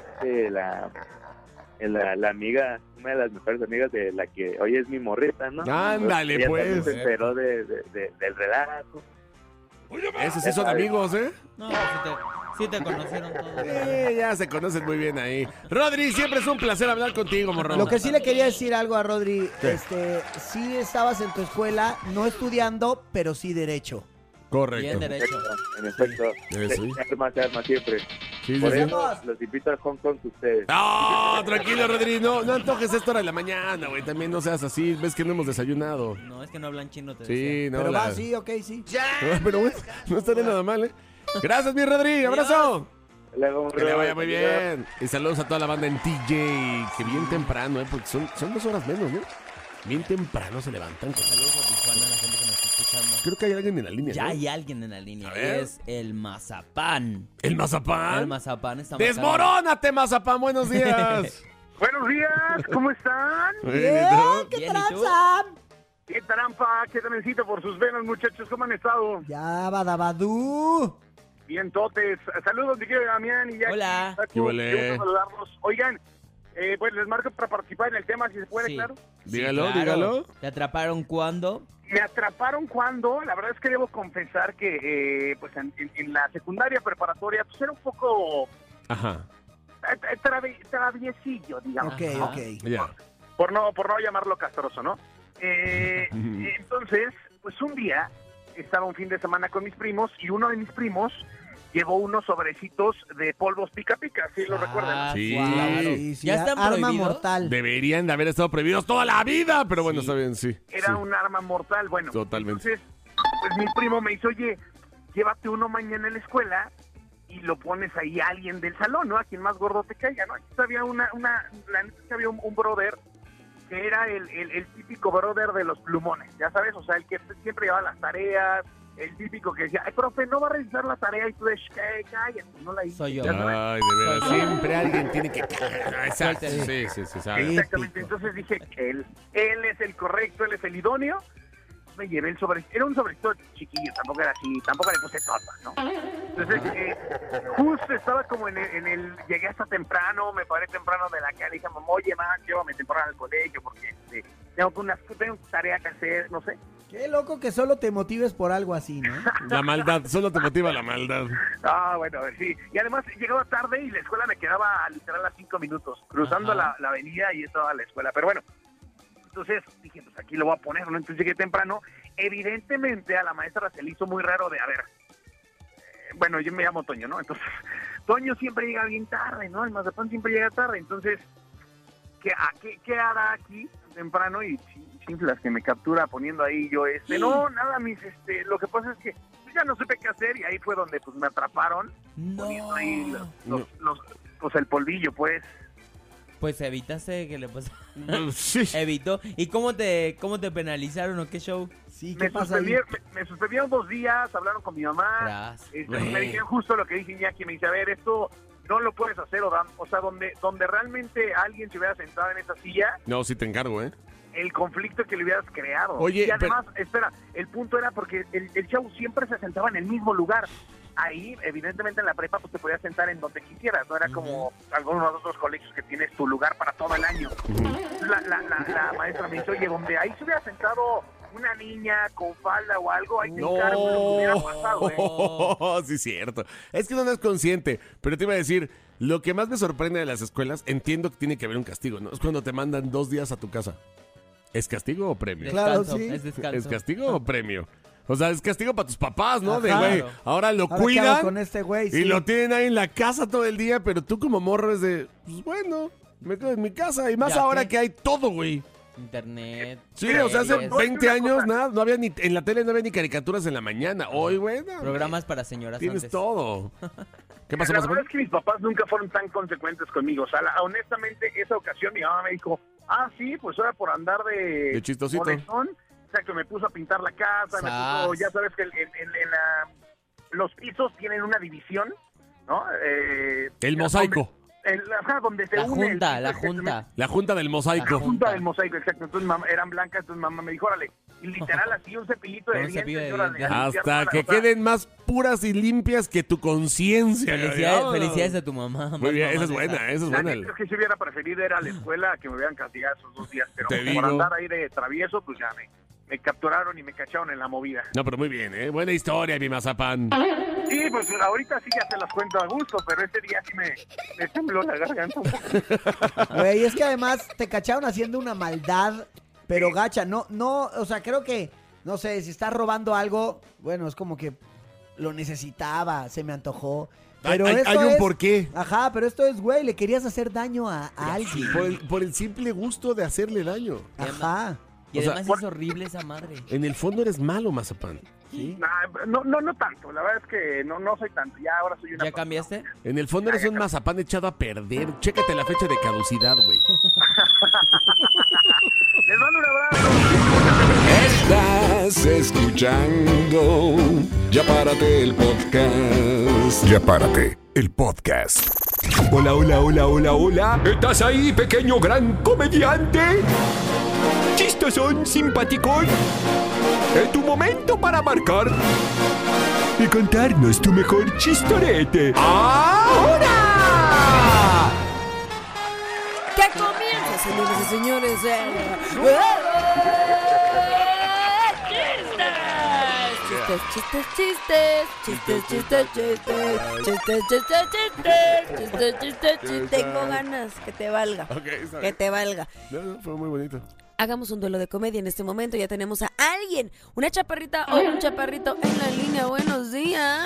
la amiga, una de las mejores amigas de la que hoy es mi morrita, ¿no?
Ándale,
Ella
pues.
también se enteró del relato.
Esos sí son amigos, ¿eh?
No, sí te conocieron todos.
Ya se conocen muy bien ahí. Rodri, siempre es un placer hablar contigo, morro.
Lo que sí le quería decir algo a Rodri, sí estabas en tu escuela, no estudiando, pero sí derecho.
Correcto.
Bien derecho.
En efecto,
Sí.
se arma siempre.
Sí,
Por
sí, sí.
eso los invito al Hong Kong ustedes.
No, tranquilo, Rodri, no antojes esta hora de la mañana, güey. También no seas así, ves que no hemos desayunado.
No, es que no hablan chino, te
Sí,
decía.
no.
Pero
la-
va, sí, ok, sí.
Pero bueno, no estaría nada mal, ¿eh? Gracias, mi Rodri, abrazo.
Luego,
Que le vaya muy bien. Y saludos a toda la banda en TJ, que bien temprano, ¿eh? Porque son 2 horas menos, ¿no? Bien temprano se levantan.
Saludos a Tijuana, a la gente que nos está escuchando.
Creo que hay alguien en la línea,
Ya
¿no?
hay alguien en la línea.
A ver.
Es el mazapán.
¿El mazapán?
El mazapán está
¡Desmorónate, mazapán! ¡Buenos días!
Buenos días, ¿cómo están?
Bien, ¿qué
Bien, ¿y tú?
tranza?
¿Qué trampa? ¿Qué trencito por sus venas, muchachos? ¿Cómo han estado?
Ya, badabadú.
Bien, totes. Saludos, mi querido Damián y Jackie.
Hola.
Taku,
¿Qué huele?
qué gusto saludarlos. Oigan, pues les marco para participar en el tema, si se puede,
Sí.
claro.
Dígalo,
claro.
dígalo.
¿Te atraparon cuándo?
Me atraparon cuando, la verdad es que debo confesar que pues en la secundaria preparatoria pues era un poco
Ajá,
traviesillo, digamos.
Ok,
Ajá.
ok.
ya.
Por no llamarlo castroso, ¿no? Entonces, pues un día estaba un fin de semana con mis primos y uno de mis primos llevó unos sobrecitos de polvos pica pica, ¿sí lo recuerdan?
Sí.
claro.
Sí, sí,
¿Ya están
arma
prohibidos?
mortal.
Deberían de haber estado prohibidos toda la vida, pero bueno,
Sí.
está bien, sí.
Era
sí.
un arma mortal, bueno.
Totalmente.
Entonces, pues mi primo me dice, oye, llévate uno mañana en la escuela y lo pones ahí a alguien del salón, ¿no? A quien más gordo te caiga, ¿no? Entonces había la neta, había un brother que era el típico brother de los plumones, ya sabes, o sea, el que siempre llevaba las tareas, el típico que decía, ay, profe, no va a revisar la tarea, y tú de, cállate, no la hice.
Soy yo.
Ay, de verdad,
Soy yo.
siempre alguien tiene que... Exacto, sí, sabe.
Exactamente, entonces dije, él es el correcto, él es el idóneo. Me llevé el sobre, era un sobrecito chiquillo, tampoco era así, tampoco le puse torta, ¿no? Entonces, justo estaba como en el, llegué hasta temprano, me paré temprano de la calle, dije, mamá, oye, mamá, llévame temprano al colegio porque tengo tarea que hacer, no sé.
Qué loco que solo te motives por algo así, ¿no?
La maldad, solo te motiva la maldad.
Ah, bueno, sí. Y además llegaba tarde y la escuela me quedaba literal a 5 minutos, cruzando la avenida y estaba la escuela. Pero bueno, entonces dije, pues aquí lo voy a poner, ¿no? Entonces llegué temprano. Evidentemente a la maestra se le hizo muy raro de, a ver, bueno, yo me llamo Toño, ¿no? Entonces, Toño siempre llega bien tarde, ¿no? El mazapán siempre llega tarde. Entonces, ¿qué hará aquí temprano? Y chinflas que me captura poniendo ahí yo no, nada, lo que pasa es que ya no supe qué hacer y ahí fue donde pues me atraparon poniendo ahí pues el polvillo, pues.
Pues evitaste que le pasara.
Sí.
Evitó. ¿Y cómo te penalizaron o qué show?
Sí, ¿qué pasa ahí?
Me suspendieron 2 días, hablaron con mi mamá,
Tras.
me dijeron justo lo que dice Iñaki, me dice, a ver, esto no lo puedes hacer, o sea, donde realmente alguien se hubiera sentado en esa silla,
No, sí te encargo, ¿eh?
el conflicto que le hubieras creado.
Oye,
y además, espera, el punto era porque el chavo siempre se sentaba en el mismo lugar. Ahí, evidentemente, en la prepa, pues te podías sentar en donde quisieras, no era como algunos otros colegios que tienes tu lugar para todo el año. La maestra me dice, oye, donde ahí se hubiera sentado una niña con falda o algo, ahí te encargo lo que hubiera pasado, ¿eh?
No, sí, cierto. Es que uno no es consciente, pero te iba a decir, lo que más me sorprende de las escuelas, entiendo que tiene que haber un castigo, ¿no? Es cuando te mandan 2 días a tu casa. ¿Es castigo o premio?
Claro,
Descanso,
sí.
es descanso.
¿Es castigo o premio? O sea, es castigo para tus papás, ¿no? De,
Ajá.
güey, ahora lo
Ahora, ¿qué hago
cuidan
con este güey?
y
Sí.
lo tienen ahí en la casa todo el día, pero tú como morro es de, pues bueno, me quedo en mi casa. Y más
Ya,
ahora
¿qué?
que hay todo, güey.
Internet.
Sí, o sea, hace
series,
20 años nada, no había ni en la tele no había ni caricaturas en la mañana. Hoy, bueno,
Programas para señoras
tienes
antes.
todo. ¿Qué pasó,
La
más o
verdad
menos?
es que mis papás nunca fueron tan consecuentes conmigo. O sea, honestamente, esa ocasión mi mamá me dijo, sí, pues ahora por andar
De chistosito.
modesón, o sea, que me puso a pintar la casa, me
Sas.
puso, ya sabes que los pisos tienen una división, ¿no?
El mosaico.
Donde se
La
une el
junta,
piso,
la
exactamente.
junta.
La junta del mosaico.
La junta del mosaico, exacto. Entonces eran blancas, entonces mamá me dijo, órale, y literal así un cepillito de
Un cepillo
dientes,
de
y órale,
dientes.
a limpiar
Hasta
toda
que
la- o sea,
queden más puras y limpias que tu conciencia.
Felicidades,
¿no?
felicidades a tu mamá.
Muy
más
bien,
mamá
esa es
de
buena, esa es
La
buena.
neta es que si hubiera preferido ir a la escuela a que me hubieran castigado esos 2 días, pero
Te
por
digo.
andar ahí de travieso, pues ya me capturaron y me cacharon en la movida.
No, pero muy bien, ¿eh? Buena historia, mi mazapán.
Sí, pues ahorita sí ya te las cuento a gusto, pero ese día sí me tembló la garganta un poco.
Güey, es que además te cacharon haciendo una maldad, pero gacha. No, o sea, creo que, no sé, si estás robando algo, bueno, es como que lo necesitaba, se me antojó. Pero
Hay
esto
un
es-
porqué.
Ajá, pero esto es, güey, le querías hacer daño a alguien.
Por el simple gusto de hacerle daño.
Ajá.
Y
O sea,
además es horrible esa madre.
En el fondo eres malo, mazapán.
¿Sí?
No tanto, la verdad es que no soy tanto, ya ahora soy una...
¿Ya cambiaste?
En el fondo eres un mazapán echado a perder. Chécate la fecha de caducidad, güey.
Les mando un abrazo.
Estás escuchando Ya Párate el podcast. Ya Párate el podcast. Hola, hola, hola, hola, hola. ¿Estás ahí, pequeño gran comediante? Chistosón, simpaticón. Es tu momento para marcar y contarnos tu mejor chistorete. ¡Ahora!
¿Qué comienza, señores y señores? Chistes. Tengo ganas, que te valga.
Ok, está
Que
bien.
te valga.
No, fue muy bonito.
Hagamos un duelo de comedia en este momento. Ya tenemos a alguien, una chaparrita o un chaparrito en la línea. Buenos días.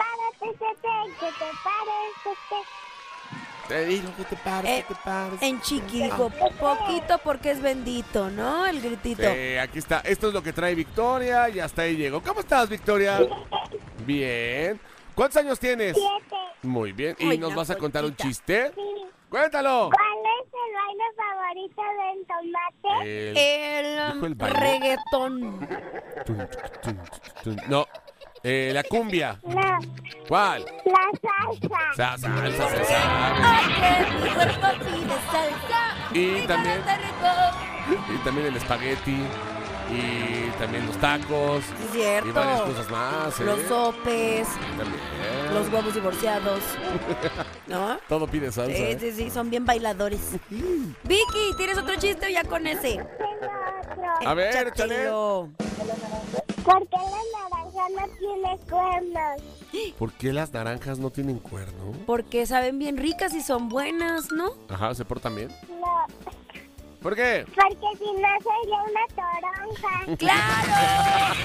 Te digo que te pares, que te pares.
En chiqui dijo poquito porque es bendito, ¿no? El gritito.
Aquí está. Esto es lo que trae Victoria y hasta ahí llegó. ¿Cómo estás, Victoria? Bien. ¿Cuántos años tienes?
7.
Muy bien. ¿Y
Uy,
nos
la
vas a contar un
pochita.
chiste?
Sí.
¡Cuéntalo!
¿Cuál es el baile favorito del tomate?
Dijo el baile.
Reggaetón.
Tun, tun, tun. No. La cumbia.
No,
¿Cuál?
la salsa.
Salsa.
Porque mi cuerpo pide salsa.
Y
Mi
también-
cara está rico.
Y también el espagueti. Y también los tacos.
Sí, cierto.
Y varias cosas más. ¿eh?
Los sopes,
También.
los huevos divorciados. ¿No?
Todo pide salsa.
Sí, sí, son bien bailadores. Vicky, ¿tienes otro chiste o ya con ese?
Tengo otro.
A ver, échale.
Échatelo.
¿Por qué la naranja no tiene cuernos?
¿Por qué las naranjas no tienen cuerno?
Porque saben bien ricas y son buenas, ¿no?
Ajá, ¿se portan bien?
No,
¿Por qué?
porque si no sería una toronja.
¡Claro!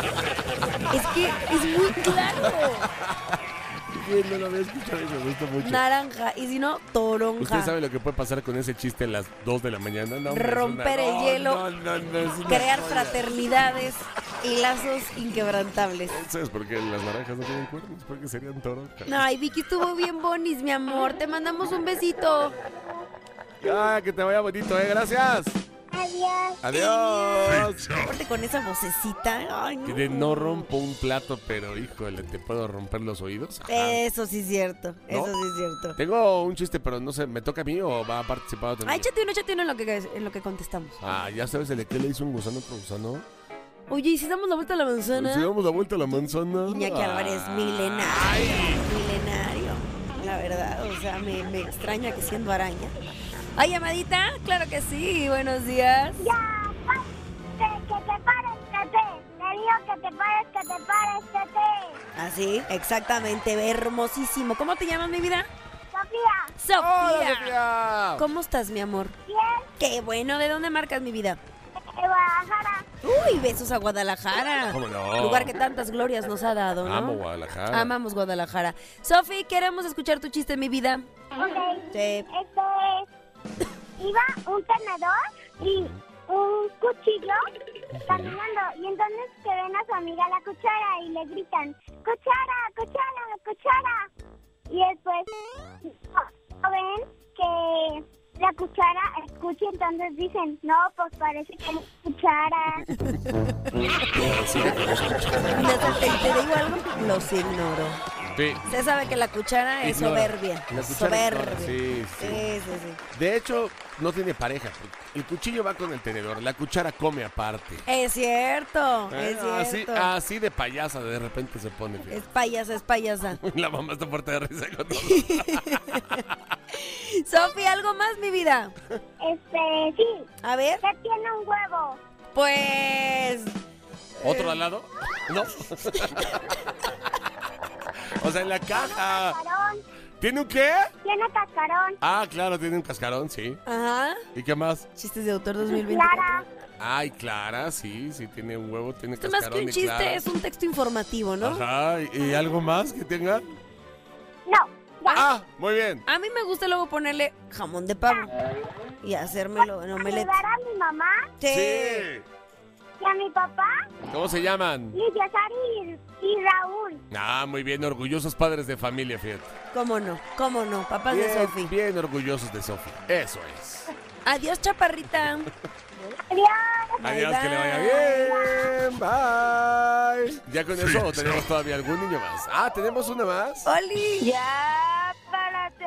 Es que es muy claro.
No lo había escuchado y me gusta mucho.
Naranja, y si no, toronja.
¿Usted sabe lo que puede pasar con ese chiste a las 2 de la mañana? No, hombre, es
Romper el
no,
hielo,
no, es una
crear
joya.
fraternidades y lazos inquebrantables.
¿Sabes por qué las naranjas no tienen cuernos? Porque serían toronjas.
Ay, Vicky, estuvo bien bonis, mi amor. Te mandamos un besito.
Que te vaya bonito, gracias.
Adiós.
Adiós.
Aparte con esa vocecita. Ay,
Que de no rompo un plato, pero híjole, ¿te puedo romper los oídos? Ajá.
Eso sí es cierto. Eso sí es cierto.
Tengo un chiste, pero no sé, ¿me toca a mí o va a participar otro?
Ay, échate uno en lo que contestamos.
Ya sabes el de qué le hizo un gusano a otro gusano.
Oye, ¿y si damos la vuelta a la manzana?
Si damos la vuelta a la manzana.
Iñaki Álvarez, milenario. Milenario. La verdad, o sea, me extraña que siendo araña. ¿Hay llamadita? Claro que sí. Buenos días.
Ya, que te pares, Tete. Te digo que te pares, Tete.
Así, exactamente. Hermosísimo. ¿Cómo te llamas, mi vida?
Sofía,
Sofía.
Sofía!
¿Cómo estás, mi amor?
bien,
Qué bueno. ¿De dónde marcas, mi vida?
de Guadalajara.
Uy, besos a Guadalajara.
¿Cómo no?
Lugar que tantas glorias nos ha dado, ¿no?
Amo Guadalajara.
Amamos Guadalajara. Sofi, queremos escuchar tu chiste, mi vida.
Ok.
Sí.
Iba un tenedor y
un cuchillo caminando y entonces que ven a su amiga la cuchara y le gritan ¡Cuchara, cuchara, cuchara! Y después ven que la cuchara escucha y entonces dicen no, pues parece que es cuchara.
Te digo algo, los ignoro.
Sí.
Se sabe que la cuchara es soberbia.
La cuchara
Soberbia.
ignora, sí.
Sí.
De hecho, no tiene pareja. El cuchillo va con el tenedor, la cuchara come aparte.
Es cierto, es cierto.
Así de payasa de repente se pone.
Es payasa.
La mamá está fuerte de risa con todo.
Sofi, ¿algo más, mi vida?
Sí.
A ver.
¿Qué tiene un huevo?
Pues...
¿Otro al lado? No. O sea, en la caja.
Cascarón.
¿Tiene un qué?
Tiene cascarón.
Ah, claro, tiene un cascarón, sí.
Ajá.
¿Y qué más?
Chistes de autor 2024.
Clara.
Ay, Clara, sí, tiene un huevo, tiene
Esto
cascarón.
más que un
y
chiste
Clara.
es un texto informativo, ¿no?
Ajá, ¿y algo más que tenga?
No. Ya.
Ah, muy bien.
A mí me gusta luego ponerle jamón de pavo y hacérmelo en omelette.
¿Saludar a mi mamá?
Sí.
¿Y a mi papá?
¿Cómo se llaman?
Lidia Sari y Raúl.
Ah, muy bien, orgullosos padres de familia, fíjate.
¿Cómo no? Papás de Sofi.
Bien orgullosos de Sofi. Eso es.
Adiós, chaparrita.
Adiós.
Adiós,
Bye,
que le vaya bien. Bye. Ya con eso, ¿o tenemos todavía algún niño más? Ah, ¿tenemos una más?
¡Oli!
Ya, párate.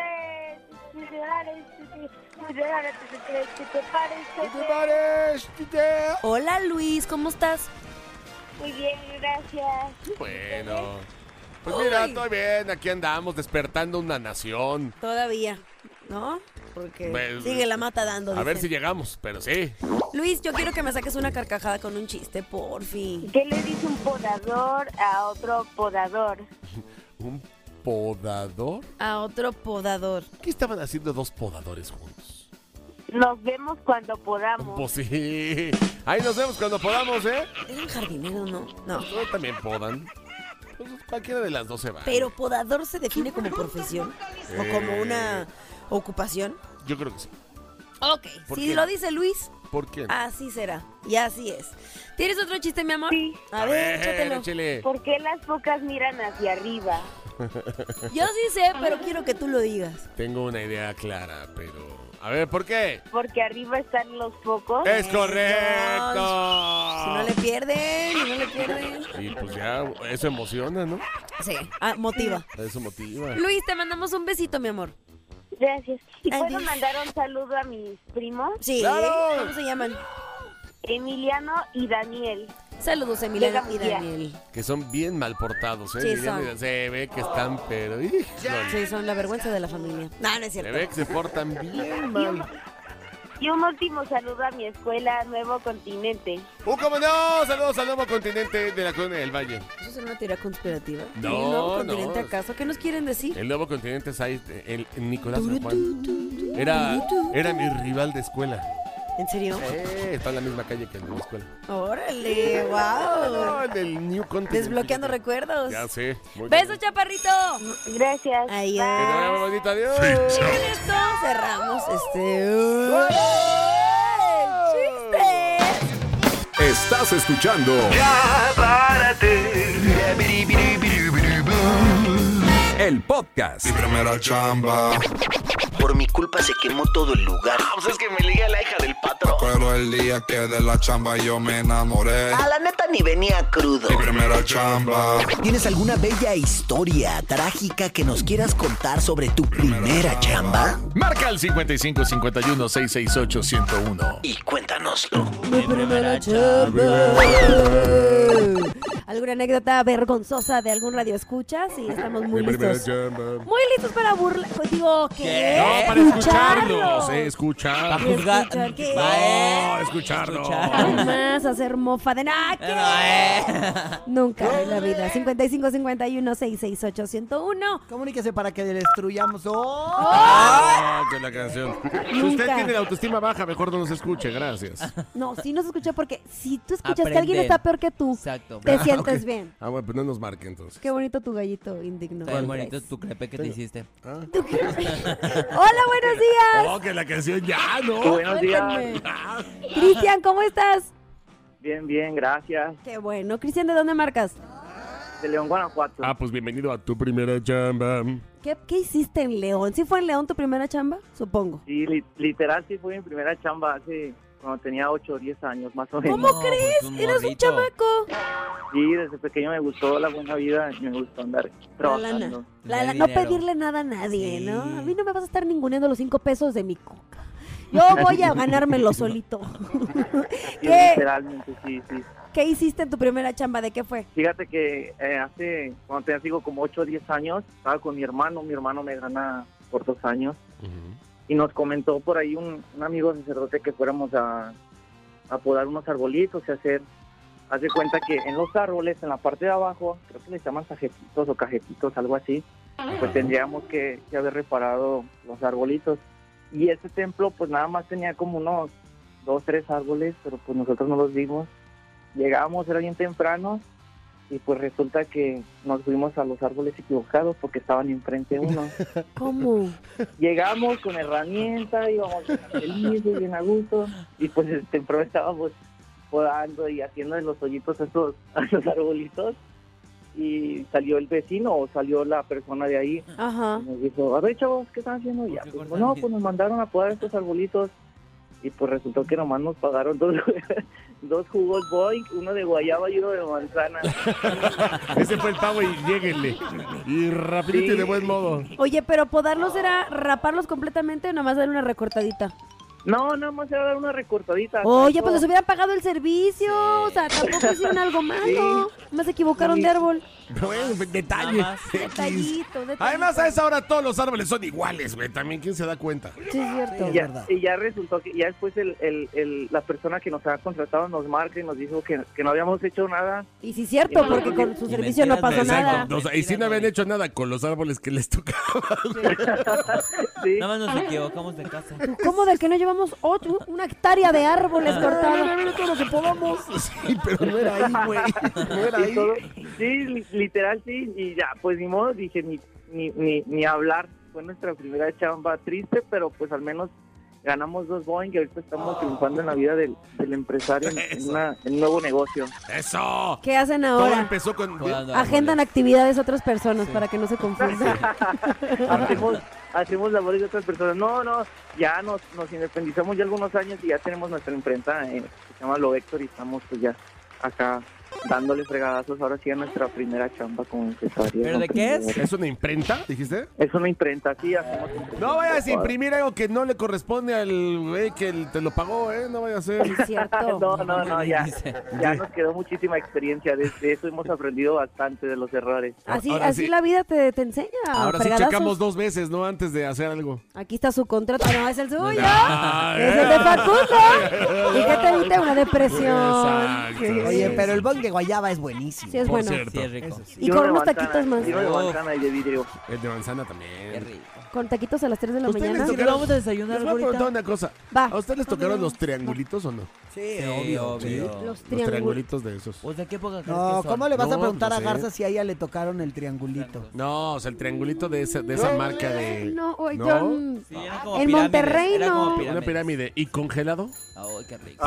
¿Qué te parece?
Hola, Luis, ¿cómo estás?
Muy bien, gracias.
Bueno. Pues mira,
Uy.
todo bien. Aquí andamos despertando una nación.
Todavía, ¿no? Porque
Pues,
sigue la mata dando.
A ver si
dicen.
llegamos, pero sí.
Luis, yo quiero que me saques una carcajada con un chiste, porfi.
¿Qué le dice un podador a otro podador?
¿Un podador?
A otro podador.
¿Qué estaban haciendo dos podadores juntos?
Nos vemos cuando podamos.
Pues sí. Ahí nos vemos cuando podamos, ¿eh?
¿Eran jardineros, no? No.
Ustedes también podan. Pues cualquiera de las dos se va.
Pero podador se define como profesión o como una ocupación.
Yo creo que sí.
Ok,
¿Por
si
qué?
lo dice Luis,
¿Por qué?
así será. Y así es. ¿Tienes otro chiste, mi amor?
Sí.
A ver, échatelo.
échale.
¿Por qué las focas miran hacia arriba?
Yo sí sé, pero quiero que tú lo digas.
Tengo una idea clara, pero... A ver, ¿por qué?
Porque arriba están los focos.
¡Es correcto!
Si no le pierden,
Y pues ya, eso emociona, ¿no?
Sí, motiva.
Eso motiva.
Luis, te mandamos un besito, mi amor.
Gracias. ¿Y puedo
Adiós.
mandar un saludo a mis primos?
Sí,
¡Claro!
¿Cómo se llaman?
Emiliano y Daniel.
Saludos, Emiliano y
Llega
Daniel.
Que son bien mal portados, ¿eh?
Sí,
Emiliano y
son.
se ve que están, pero... híjole,
Sí, son la vergüenza de la familia. No, no es
se
cierto.
ve que se portan bien mal.
Y un último saludo a mi escuela Nuevo Continente.
¿Cómo no? Saludos al nuevo continente de la Colonia del Valle.
¿Eso es una teoría conspirativa?
No,
¿El nuevo
no.
continente acaso? ¿Qué nos quieren decir?
El nuevo continente es ahí, el Nicolás San Juan. Era mi rival de escuela.
¿En serio?
Está en la misma calle que en mi escuela.
órale, wow.
En el New Continent.
Desbloqueando recuerdos.
Ya sé. muy
Besos,
bien.
chaparrito.
Gracias.
Ahí
Que te vaya muy bonito, adiós.
Con esto cerramos chiste.
Estás escuchando el podcast.
Mi primera chamba.
Por mi culpa se quemó todo el lugar.
Pues es que me ligué a la hija del patrón.
Pero el día que de la chamba yo me enamoré.
A la neta ni venía crudo.
Mi primera chamba.
¿Tienes alguna bella historia trágica que nos quieras contar sobre tu primera chamba?
Marca al 55 51 668 101
y cuéntanoslo.
Mi primera chamba. ¿Alguna anécdota vergonzosa de algún radio escucha? Sí, estamos muy listos. Muy listos para burlar. Digo, ¿qué?
No, para escucharlos. Escuchar.
Para juzgar.
¿Escuchar qué?
No, escucharlo.
Además, hacer mofa de nada. ¿Qué? Nunca en la vida. 55 51 668 101.
Comuníquese para que destruyamos.
Ah, que la canción. Si
Nunca.
usted tiene la autoestima baja, mejor no nos escuche, gracias.
No, sí nos escucha porque si tú escuchas que
Aprende.
alguien está peor que tú,
Exacto.
te sientes bien.
Bueno, pues no nos marque entonces.
Qué bonito tu gallito indigno.
Qué bonito tu crepe que te hiciste.
Hola, buenos días.
Oh, que la canción ya, ¿no?
Buenos días.
Cristian, ¿cómo estás?
Bien, bien, gracias.
Qué bueno. Cristian, ¿de dónde marcas?
De León, Guanajuato.
Pues bienvenido a tu primera chamba.
¿Qué hiciste en León? ¿Sí fue en León tu primera chamba? Supongo.
Sí, literal, sí fue mi primera chamba hace cuando tenía 8 o 10 años, más o menos.
¿Cómo crees? ¿Eras un chamaco?
Sí, desde pequeño me gustó la buena vida y me gustó andar trabajando.
No pedirle nada a nadie, sí. ¿No? A mí no me vas a estar ninguneando los 5 pesos de mi coca. Yo voy a ganármelo solito.
Sí, literalmente, sí.
¿Qué hiciste en tu primera chamba? ¿De qué fue?
Fíjate que cuando tenía digo, como 8 o 10 años, estaba con mi hermano me gana por 2 años, y nos comentó por ahí un amigo sacerdote que fuéramos a podar unos arbolitos y haz de cuenta que en los árboles, en la parte de abajo, creo que les llaman cajetitos o cajetitos, algo así, pues tendríamos que haber reparado los arbolitos. Y ese templo pues nada más tenía como unos 2, 3 árboles, pero pues nosotros no los vimos. Llegamos, era bien temprano, y pues resulta que nos fuimos a los árboles equivocados porque estaban enfrente uno.
¿Cómo?
Llegamos con herramienta, íbamos felices, bien a gusto, y pues temprano estábamos podando y haciendo en los hoyitos a los arbolitos, y salió el vecino o salió la persona de ahí.
Ajá.
Y nos dijo, a ver, chavos, ¿qué están haciendo? Y ya, pues, no, pues nos mandaron a podar estos arbolitos. Y pues resultó que nomás nos pagaron dos jugos Boing, uno de guayaba y uno de manzana.
Ese fue el pago y lléguenle. Y rapidito y de buen modo.
Oye, pero podarlos era raparlos completamente o nomás darle una recortadita.
No, nada más era dar una recortadita.
Oye, pues les hubieran pagado el servicio. Sí. O sea, tampoco hicieron algo malo. Sí. Más se equivocaron de árbol.
Bueno, detalle.
Detallito.
Además, a esa hora todos los árboles son iguales, güey. También, ¿quién se da cuenta?
Sí, es cierto.
Y ya resultó que ya después la persona que nos había contratado nos marca y nos dijo que no habíamos hecho nada.
Y sí es cierto, porque con su servicio no pasó nada.
Y sí no habían hecho nada con los árboles que les tocaban.
Sí. Nada más nos equivocamos de casa.
¿Cómo del que no llevamos 1 hectárea de árboles cortados?
Todo lo que podamos. Sí, pero no era ahí, güey. No era ahí.
Sí, literal, sí. Y ya, pues ni modo, dije, ni hablar. Fue nuestra primera chamba triste, pero pues al menos ganamos 2 Boeing y ahorita estamos triunfando en la vida del empresario en un nuevo negocio.
¡Eso!
¿Qué hacen ahora?
Todo empezó con...
Agendan actividades a otras personas para que no se confundan.
Hacemos labores de otras personas. No, ya nos independizamos ya algunos años y ya tenemos nuestra imprenta, se llama Lo Vector, y estamos pues ya acá dándole fregadazos ahora sí a nuestra primera chamba como empresario.
¿Pero de qué es?
¿Es una imprenta, dijiste?
Es una imprenta, sí, hacemos imprenta.
No vayas a imprimir algo que no le corresponde al güey que te lo pagó, No vaya a ser.
Es cierto.
No, ya nos quedó muchísima experiencia. Desde eso hemos aprendido bastante de los errores.
Así la vida te enseña.
Ahora fregadazos. Sí checamos 2 veces, ¿no? Antes de hacer algo.
Aquí está su contrato. No, es el suyo. Es el de Facundo. ¿Y qué te evita? Una depresión.
Exacto. Oye, pero el bong de guayaba es buenísimo.
Sí, es bueno.
Sí, es rico.
Y con unos taquitos más.
Y uno de manzana y de vidrio.
El de manzana también.
Qué rico.
Con taquitos a las 3 de la mañana.
¿Sí vamos a desayunar
les voy a preguntar una cosa.
Va.
¿A ustedes les tocaron los triangulitos o no?
Sí,
obvio.
Sí.
Los
triangulitos de esos.
O sea, ¿qué época crees
No,
que son?
¿cómo le vas a preguntar
no
a
sé.
Garza si a ella le tocaron el triangulito?
No, o sea, el triangulito de esa marca de...
No,
¿No?
Sí, eran como
en
pirámides,
Monterrey
eran como
no.
pirámides.
Una pirámide. ¿Y congelado?
Ay, qué rico.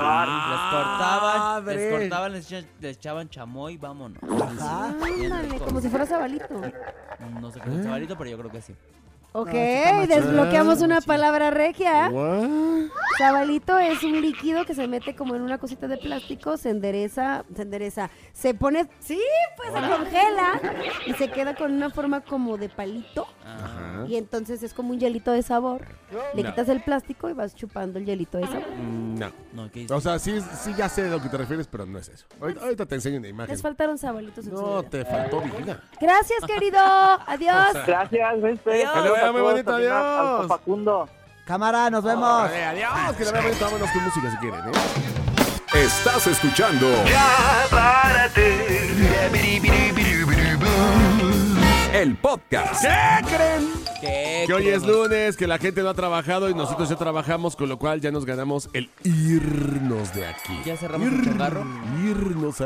Madre.
Les cortaban, les echaban chamoy, vámonos.
Ajá.
Ándale, como si fuera sabalito.
No sé qué es un chavalito, pero yo creo que sí.
Ok,
está más
desbloqueamos
chido.
una palabra regia.
What?
Sabalito es un líquido que se mete como en una cosita de plástico, se endereza, se pone, sí, pues se congela y se queda con una forma como de palito.
Ajá.
Y entonces es como un hielito de sabor. Le
No.
quitas el plástico y vas chupando el hielito de sabor.
No.
No, ¿qué
O sea, sí ya sé de lo que te refieres, pero no es eso. Ahorita te enseño una imagen.
Les faltaron sabalitos en su
No,
vida.
te faltó vida.
Gracias, querido. Adiós.
Gracias,
vaya muy bonito,
también
adiós.
al Facundo.
Cámara, nos vemos.
Adiós, que la vea bonito. Vámonos con música si quieren,
Estás escuchando
Ya párate.
el podcast.
¿Qué creen? Que hoy es lunes, que la gente no ha trabajado y nosotros ya trabajamos, con lo cual ya nos ganamos el irnos de aquí.
¿Ya cerramos el changarro?
Irnos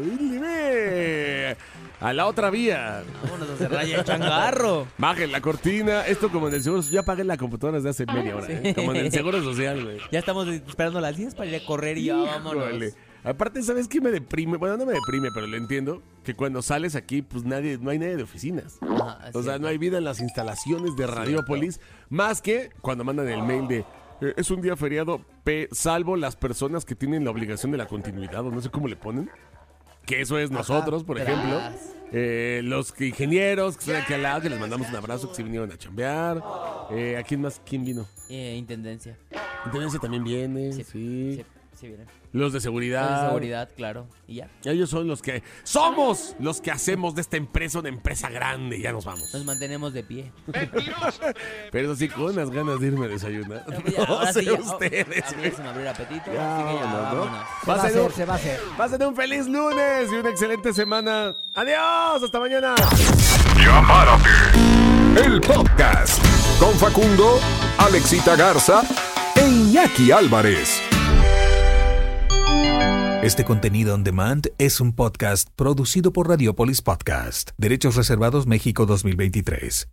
a la otra vía.
Vámonos a cerrar ya el changarro.
Bajen la cortina. Esto como en el Seguro Social. Ya apagué la computadora desde hace media hora.
Sí.
Como en el Seguro Social, güey.
Ya estamos esperando las 10 para ir a correr y ya vámonos.
Híjole. Aparte, ¿sabes qué me deprime? Bueno, no me deprime, pero lo entiendo. Que cuando sales aquí, pues no hay nadie de oficinas. O sea, no hay vida en las instalaciones de Radiopolis. Más que cuando mandan el mail de... es un día feriado, salvo las personas que tienen la obligación de la continuidad, o no sé cómo le ponen. Que eso es nosotros, por ejemplo. Los ingenieros que están aquí al lado, que les mandamos un abrazo, que sí vinieron a chambear. ¿A quién más? ¿Quién vino?
Intendencia.
Intendencia también viene, sí.
Sí vienen.
Los de seguridad.
Los de seguridad, claro. Y ya.
Ellos son los que... ¡Somos los que hacemos de esta empresa una empresa grande! Ya nos vamos.
Nos mantenemos de pie.
Pero sí, con unas ganas de irme a desayunar.
Ahora
sé
sí, ya.
ustedes.
Se me abrió el apetito.
Ya,
así que ya, vámonos.
Se va a hacer.
Pasen un feliz lunes y una excelente semana. ¡Adiós! ¡Hasta mañana!
Ya párate. El podcast con Facundo, Alexita Garza e Iñaki Álvarez.
Este contenido on demand es un podcast producido por Radiopolis Podcast. Derechos reservados México 2023.